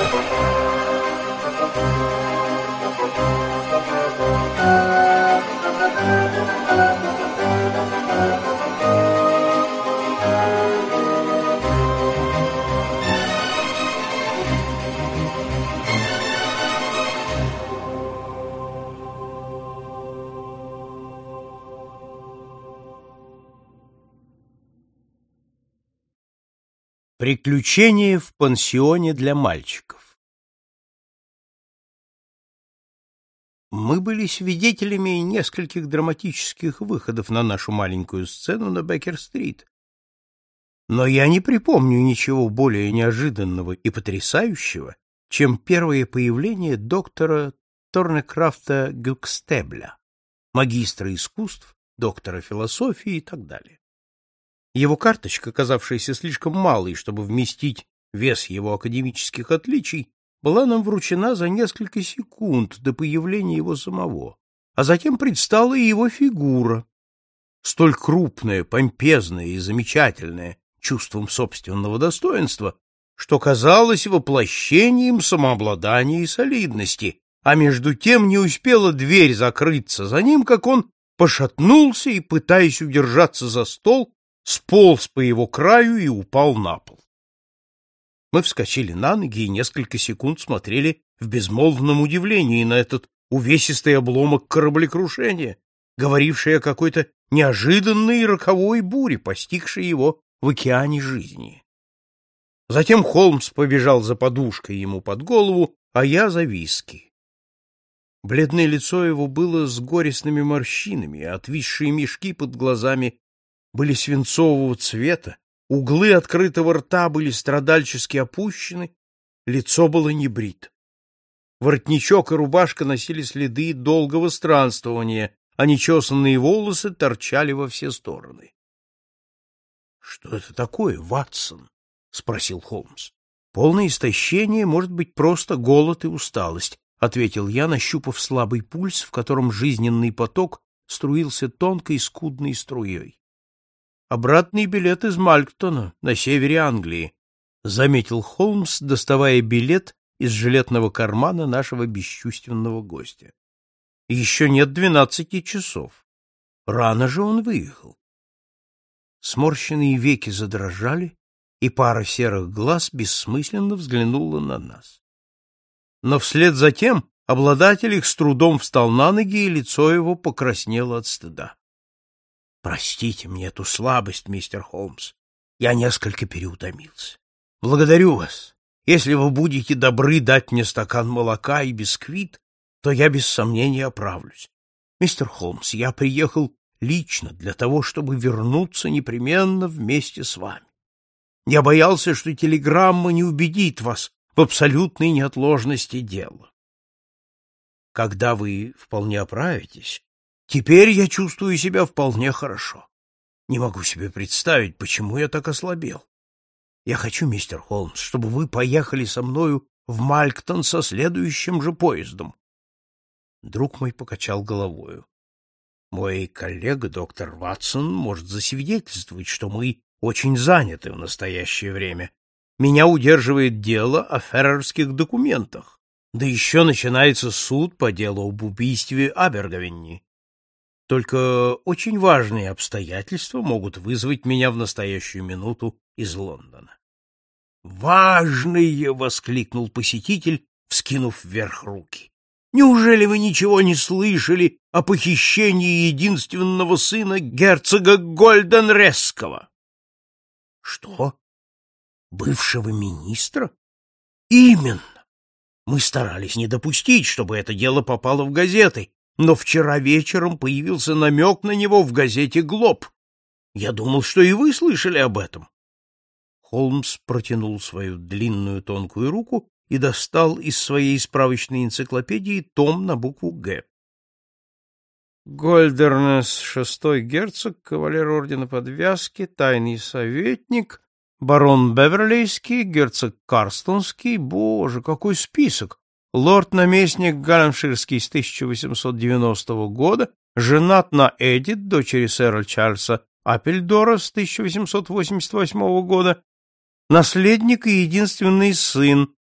Приключения в пансионе для мальчиков. Мы были свидетелями нескольких драматических выходов на нашу маленькую сцену на Беккер-стрит. Но я не припомню ничего более неожиданного и потрясающего, чем первое появление доктора Торнекрафта Гюкстебля, магистра искусств, доктора философии и так далее. Его карточка, казавшаяся слишком малой, чтобы вместить вес его академических отличий, была нам вручена за несколько секунд до появления его самого, а затем предстала и его фигура, столь крупная, помпезная и замечательная чувством собственного достоинства, что казалось воплощением самообладания и солидности, а между тем не успела дверь закрыться за ним, как он пошатнулся и, пытаясь удержаться за стол, сполз по его краю и упал на пол. Мы вскочили на ноги и несколько секунд смотрели в безмолвном удивлении на этот увесистый обломок кораблекрушения, говоривший о какой-то неожиданной и роковой буре, постигшей его в океане жизни. Затем Холмс побежал за подушкой ему под голову, а я за виски. Бледное лицо его было с горестными морщинами, а отвисшие мешки под глазами были свинцового цвета, углы открытого рта были страдальчески опущены, лицо было небрито. Воротничок и рубашка носили следы долгого странствования, а нечесанные волосы торчали во все стороны. — Что это такое, Ватсон? — спросил Холмс. — Полное истощение, может быть, просто голод и усталость, — ответил я, нащупав слабый пульс, в котором жизненный поток струился тонкой скудной струей. Обратный билет из Мальктона, на севере Англии, — заметил Холмс, доставая билет из жилетного кармана нашего бесчувственного гостя. — Еще нет 12 часов. Рано же он выехал. Сморщенные веки задрожали, и пара серых глаз бессмысленно взглянула на нас. Но вслед за тем обладатель их с трудом встал на ноги, и лицо его покраснело от стыда. Простите мне эту слабость, мистер Холмс. Я несколько переутомился. Благодарю вас. Если вы будете добры дать мне стакан молока и бисквит, то я без сомнения оправлюсь. Мистер Холмс, я приехал лично для того, чтобы вернуться непременно вместе с вами. Я боялся, что телеграмма не убедит вас в абсолютной неотложности дела. Когда вы вполне оправитесь, теперь я чувствую себя вполне хорошо. Не могу себе представить, почему я так ослабел. Я хочу, мистер Холмс, чтобы вы поехали со мною в Мальктон со следующим же поездом. Друг мой покачал головою. Мой коллега, доктор Ватсон, может засвидетельствовать, что мы очень заняты в настоящее время. Меня удерживает дело о феррерских документах. Да еще начинается суд по делу об убийстве Аберговенни. Только очень важные обстоятельства могут вызвать меня в настоящую минуту из Лондона. «Важные!» — воскликнул посетитель, вскинув вверх руки. «Неужели вы ничего не слышали о похищении единственного сына герцога Гольденресского?» «Что? Бывшего министра?» «Именно! Мы старались не допустить, чтобы это дело попало в газеты, но вчера вечером появился намек на него в газете «Глоб». Я думал, что и вы слышали об этом. Холмс протянул свою длинную тонкую руку и достал из своей справочной энциклопедии том на букву «Г». Гольдернес, шестой герцог, кавалер ордена Подвязки, тайный советник, барон Беверлейский, герцог Карстонский. Боже, какой список! Лорд-наместник Галлемширский с 1890 года, женат на Эдит, дочери сэра Чарльза Аппельдора с 1888 года, наследник и единственный сын,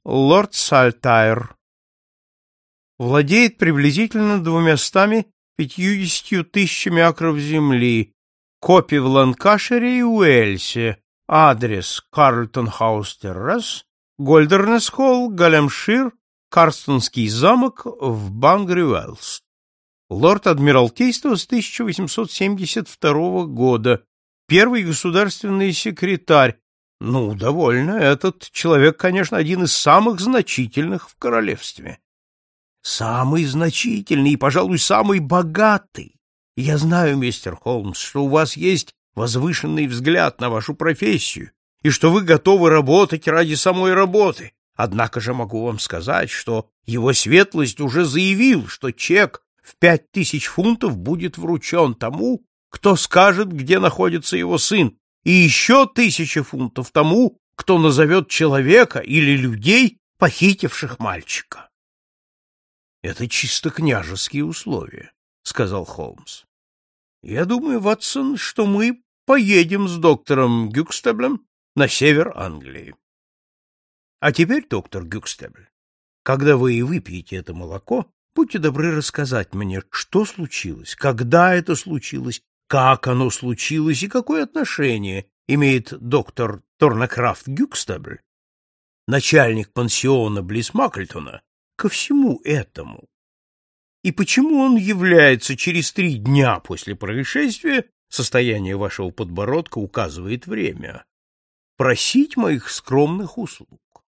лорд Сальтайр. Владеет приблизительно 250 тысячами акров земли. Копи в Ланкашире и Уэльсе. Адрес: Карлтон-хаус-террас, Гольдернес-холл, Галемшир, Карстонский замок в Бангрюэллс. Лорд Адмиралтейства с 1872 года. Первый государственный секретарь. Ну, довольно. Этот человек, конечно, один из самых значительных в королевстве. Самый значительный и, пожалуй, самый богатый. Я знаю, мистер Холмс, что у вас есть возвышенный взгляд на вашу профессию и что вы готовы работать ради самой работы. Однако же могу вам сказать, что его светлость уже заявил, что чек в 5000 фунтов будет вручен тому, кто скажет, где находится его сын, и еще 1000 фунтов тому, кто назовет человека или людей, похитивших мальчика. — Это чисто княжеские условия, — сказал Холмс. — Я думаю, Ватсон, что мы поедем с доктором Гюкстеблем на север Англии. А теперь, доктор Гюкстебль, когда вы выпьете это молоко, будьте добры рассказать мне, что случилось, когда это случилось, как оно случилось и какое отношение имеет доктор Торнекрафт Гюкстебль, начальник пансиона близ Макльтона, ко всему этому. И почему он является через 3 дня после происшествия, состояние вашего подбородка указывает время, просить моих скромных услуг?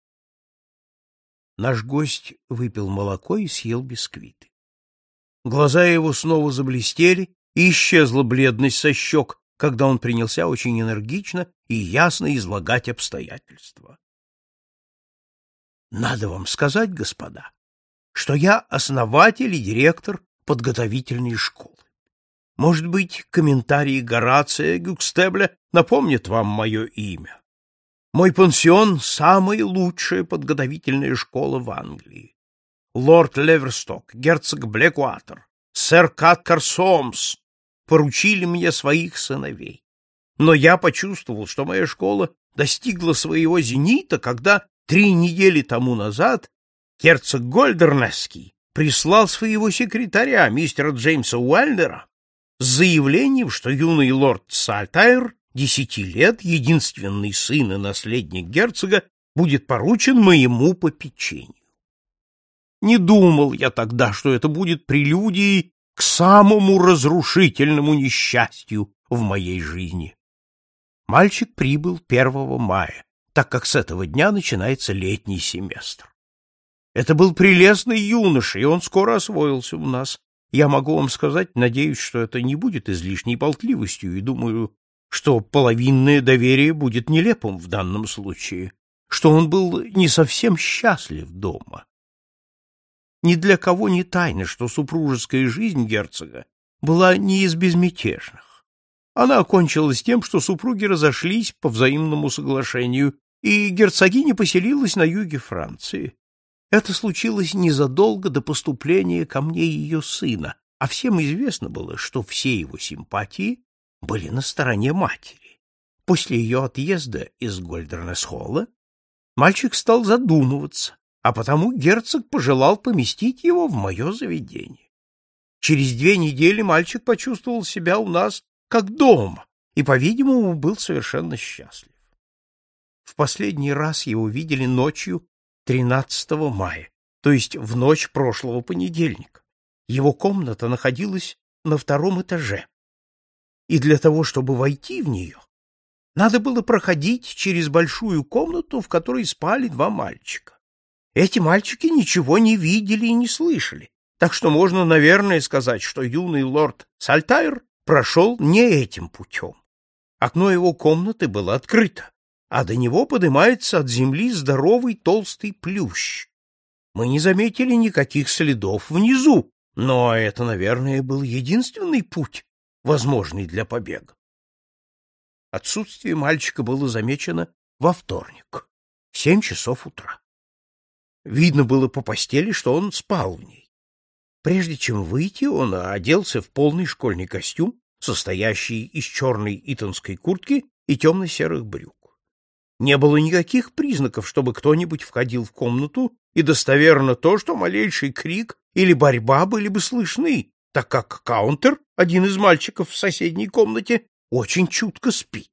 Наш гость выпил молоко и съел бисквиты. Глаза его снова заблестели, и исчезла бледность со щек, когда он принялся очень энергично и ясно излагать обстоятельства. Надо вам сказать, господа, что я основатель и директор подготовительной школы. Может быть, комментарии Горация Гюкстебля напомнят вам мое имя. Мой пансион — самая лучшая подготовительная школа в Англии. Лорд Леверсток, герцог Блекуатер, сэр Каткар Сомс поручили мне своих сыновей. Но я почувствовал, что моя школа достигла своего зенита, когда 3 недели тому назад герцог Гольдернесский прислал своего секретаря, мистера Джеймса Уайльдера, с заявлением, что юный лорд Сальтайр, 10 лет, единственный сын и наследник герцога, будет поручен моему попечению. Не думал я тогда, что это будет прелюдией к самому разрушительному несчастью в моей жизни. Мальчик прибыл 1 мая, так как с этого дня начинается летний семестр. Это был прелестный юноша, и он скоро освоился у нас. Я могу вам сказать, надеюсь, что это не будет излишней болтливостью, и думаю, что половинное доверие будет нелепым в данном случае, что он был не совсем счастлив дома. Ни для кого не тайна, что супружеская жизнь герцога была не из безмятежных. Она окончилась тем, что супруги разошлись по взаимному соглашению, и герцогиня поселилась на юге Франции. Это случилось незадолго до поступления ко мне ее сына, а всем известно было, что все его симпатии были на стороне матери. После ее отъезда из Гольдернес-холла мальчик стал задумываться, а потому герцог пожелал поместить его в мое заведение. Через 2 недели мальчик почувствовал себя у нас как дома и, по-видимому, был совершенно счастлив. В последний раз его видели ночью 13 мая, то есть в ночь прошлого понедельника. Его комната находилась на 2-м этаже, и для того, чтобы войти в нее, надо было проходить через большую комнату, в которой спали 2 мальчика. Эти мальчики ничего не видели и не слышали, так что можно, наверное, сказать, что юный лорд Сальтайр прошел не этим путем. Окно его комнаты было открыто, а до него поднимается от земли здоровый толстый плющ. Мы не заметили никаких следов внизу, но это, наверное, был единственный путь, возможный для побега. Отсутствие мальчика было замечено во вторник, в 7 часов утра. Видно было по постели, что он спал в ней. Прежде чем выйти, он оделся в полный школьный костюм, состоящий из черной итонской куртки и темно-серых брюк. Не было никаких признаков, чтобы кто-нибудь входил в комнату, и достоверно то, что малейший крик или борьба были бы слышны, так как Каунтер, один из мальчиков в соседней комнате, очень чутко спит.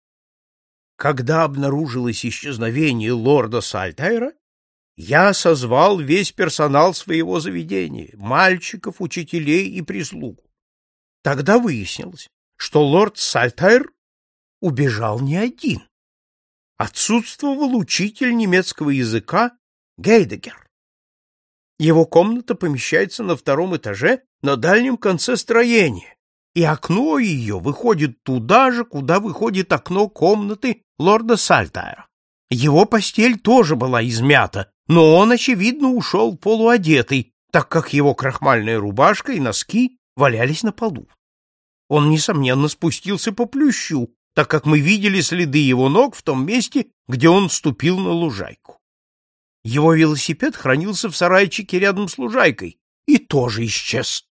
Когда обнаружилось исчезновение лорда Сальтайра, я созвал весь персонал своего заведения, мальчиков, учителей и прислугу. Тогда выяснилось, что лорд Сальтайр убежал не один. Отсутствовал учитель немецкого языка Гейдегер. Его комната помещается на 2-м этаже на дальнем конце строения, и окно ее выходит туда же, куда выходит окно комнаты лорда Сальтайра. Его постель тоже была измята, но он, очевидно, ушел полуодетый, так как его крахмальная рубашка и носки валялись на полу. Он, несомненно, спустился по плющу, так как мы видели следы его ног в том месте, где он ступил на лужайку. Его велосипед хранился в сарайчике рядом с лужайкой и тоже исчез.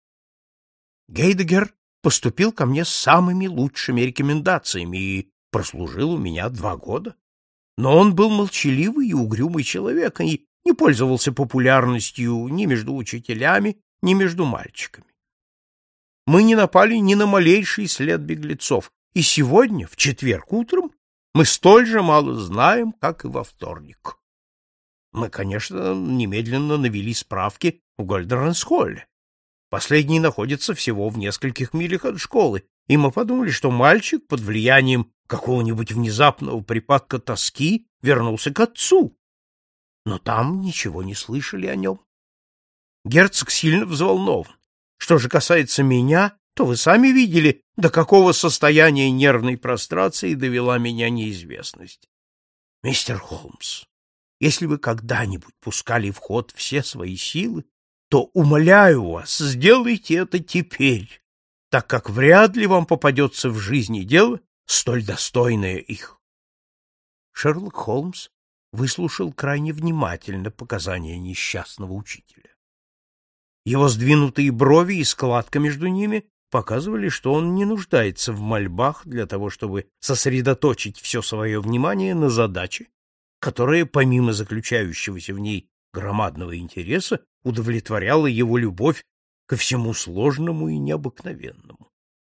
Гейдегер поступил ко мне с самыми лучшими рекомендациями и прослужил у меня 2 года. Но он был молчаливый и угрюмый человек и не пользовался популярностью ни между учителями, ни между мальчиками. Мы не напали ни на малейший след беглецов, и сегодня, в четверг утром, мы столь же мало знаем, как и во вторник. Мы, конечно, немедленно навели справки в Гольдернсхолле. Последний находится всего в нескольких милях от школы, и мы подумали, что мальчик под влиянием какого-нибудь внезапного припадка тоски вернулся к отцу. Но там ничего не слышали о нем. Герцог сильно взволнован. Что же касается меня, то вы сами видели, до какого состояния нервной прострации довела меня неизвестность. Мистер Холмс, если вы когда-нибудь пускали в ход все свои силы, то, умоляю вас, сделайте это теперь, так как вряд ли вам попадется в жизни дело, столь достойное их. Шерлок Холмс выслушал крайне внимательно показания несчастного учителя. Его сдвинутые брови и складка между ними показывали, что он не нуждается в мольбах для того, чтобы сосредоточить все свое внимание на задаче, которая, помимо заключающегося в ней громадного интереса, удовлетворяла его любовь ко всему сложному и необыкновенному.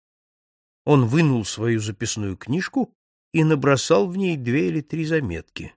Он вынул свою записную книжку и набросал в ней 2 или 3 заметки.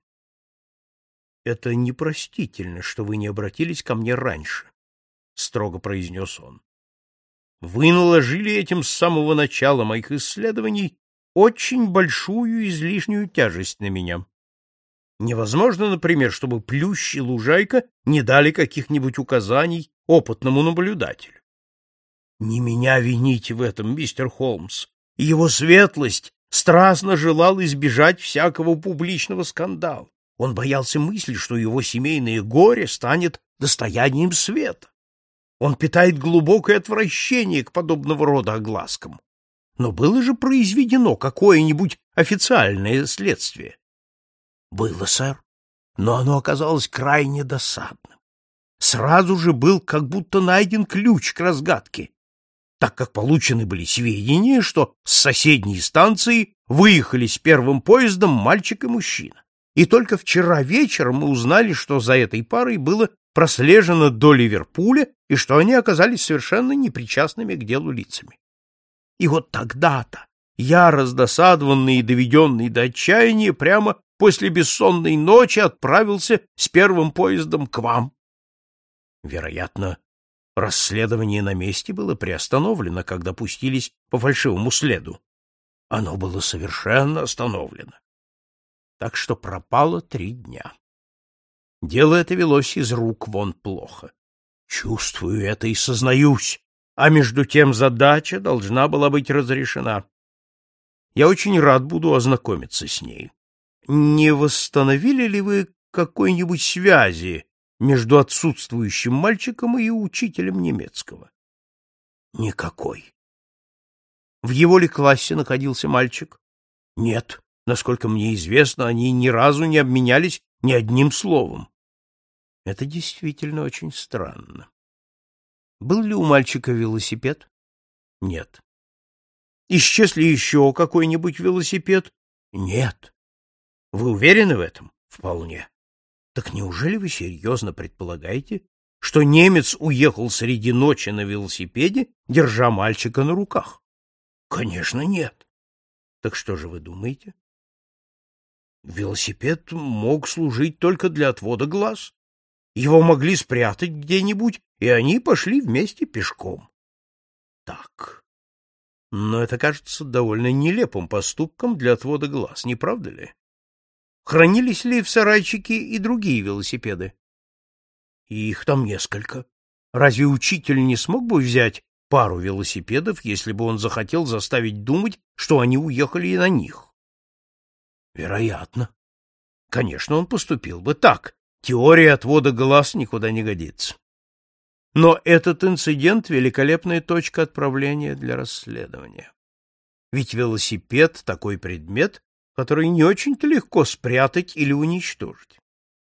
— Это непростительно, что вы не обратились ко мне раньше, — строго произнес он. — Вы наложили этим с самого начала моих исследований очень большую излишнюю тяжесть на меня. Невозможно, например, чтобы Плющ и Лужайка не дали каких-нибудь указаний опытному наблюдателю. Не меня вините в этом, мистер Холмс. Его светлость страстно желал избежать всякого публичного скандала. Он боялся мысли, что его семейное горе станет достоянием света. Он питает глубокое отвращение к подобного рода огласкам. Но было же произведено какое-нибудь официальное следствие? Было, сэр, но оно оказалось крайне досадным. Сразу же был как будто найден ключ к разгадке, так как получены были сведения, что с соседней станции выехали с первым поездом мальчик и мужчина. И только вчера вечером мы узнали, что за этой парой было прослежено до Ливерпуля и что они оказались совершенно непричастными к делу лицами. И вот тогда-то я, раздосадованный и доведенный до отчаяния, прямо после бессонной ночи отправился с первым поездом к вам. Вероятно, расследование на месте было приостановлено, когда пустились по фальшивому следу. Оно было совершенно остановлено. Так что пропало 3 дня. Дело это велось из рук вон плохо. Чувствую это и сознаюсь, а между тем задача должна была быть разрешена. Я очень рад буду ознакомиться с ней. Не восстановили ли вы какой-нибудь связи между отсутствующим мальчиком и учителем немецкого? Никакой. В его ли классе находился мальчик? Нет, насколько мне известно, они ни разу не обменялись ни одним словом. Это действительно очень странно. Был ли у мальчика велосипед? Нет. Исчез ли еще какой-нибудь велосипед? Нет. Вы уверены в этом? Вполне. Так неужели вы серьезно предполагаете, что немец уехал среди ночи на велосипеде, держа мальчика на руках? Конечно, нет. Так что же вы думаете? Велосипед мог служить только для отвода глаз. Его могли спрятать где-нибудь, и они пошли вместе пешком. Так. Но это кажется довольно нелепым поступком для отвода глаз, не правда ли? Хранились ли в сарайчике и другие велосипеды? Их там несколько. Разве учитель не смог бы взять пару велосипедов, если бы он захотел заставить думать, что они уехали и на них? Вероятно. Конечно, он поступил бы так. Теория отвода глаз никуда не годится. Но этот инцидент — великолепная точка отправления для расследования. Ведь велосипед — такой предмет, который не очень-то легко спрятать или уничтожить.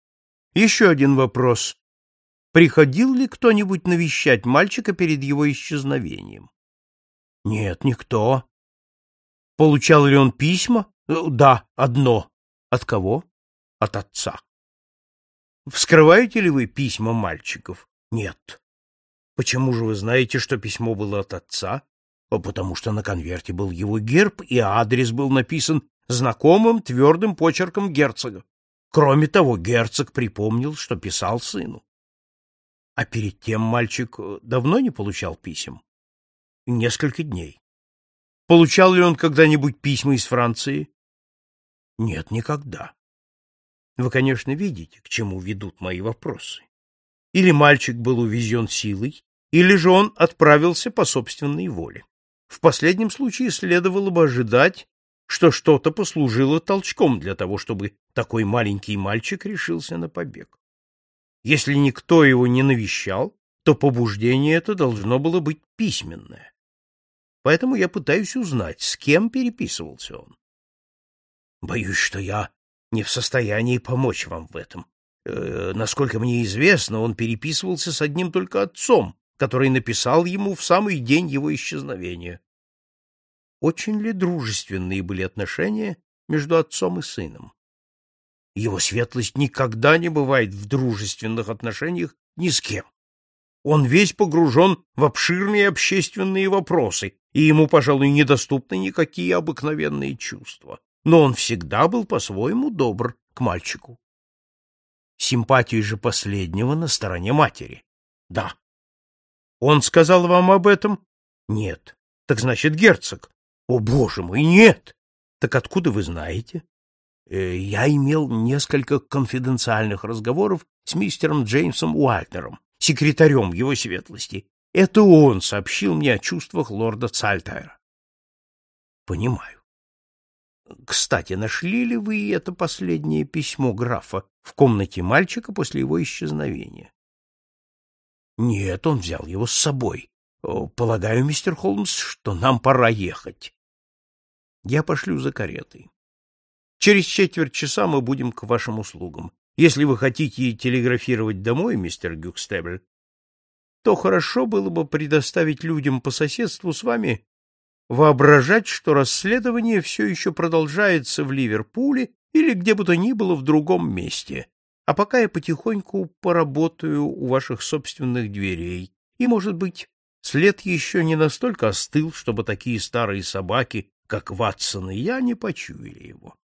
Еще один вопрос. Приходил ли кто-нибудь навещать мальчика перед его исчезновением? Нет, никто. Получал ли он письма? Да, одно. От кого? От отца. Вскрываете ли вы письма мальчиков? Нет. Почему же вы знаете, что письмо было от отца? Потому что на конверте был его герб, и адрес был написан знакомым твердым почерком герцога. Кроме того, герцог припомнил, что писал сыну. А перед тем мальчик давно не получал писем? Несколько дней. Получал ли он когда-нибудь письма из Франции? Нет, никогда. Вы, конечно, видите, к чему ведут мои вопросы. Или мальчик был увезен силой, или же он отправился по собственной воле. В последнем случае следовало бы ожидать, что что-то послужило толчком для того, чтобы такой маленький мальчик решился на побег. Если никто его не навещал, то побуждение это должно было быть письменное. Поэтому я пытаюсь узнать, с кем переписывался он. Боюсь, что я не в состоянии помочь вам в этом. Насколько мне известно, он переписывался с одним только отцом, который написал ему в самый день его исчезновения. Очень ли дружественные были отношения между отцом и сыном? Его светлость никогда не бывает в дружественных отношениях ни с кем. Он весь погружен в обширные общественные вопросы, и ему, пожалуй, недоступны никакие обыкновенные чувства. Но он всегда был по-своему добр к мальчику. Симпатии же последнего на стороне матери. Да. Он сказал вам об этом? Нет. Так значит, герцог. О, боже мой, нет! Так откуда вы знаете? Я имел несколько конфиденциальных разговоров с мистером Джеймсом Уальтером, секретарем его светлости. Это он сообщил мне о чувствах лорда Цальтайра. Понимаю. Кстати, нашли ли вы это последнее письмо графа в комнате мальчика после его исчезновения? Нет, он взял его с собой. Полагаю, мистер Холмс, что нам пора ехать. Я пошлю за каретой. Через четверть часа мы будем к вашим услугам. Если вы хотите телеграфировать домой, мистер Гюкстебль, то хорошо было бы предоставить людям по соседству с вами воображать, что расследование все еще продолжается в Ливерпуле или где бы то ни было в другом месте, а пока я потихоньку поработаю у ваших собственных дверей, и, может быть, след еще не настолько остыл, чтобы такие старые собаки, как Ватсон и я, не почуяли его.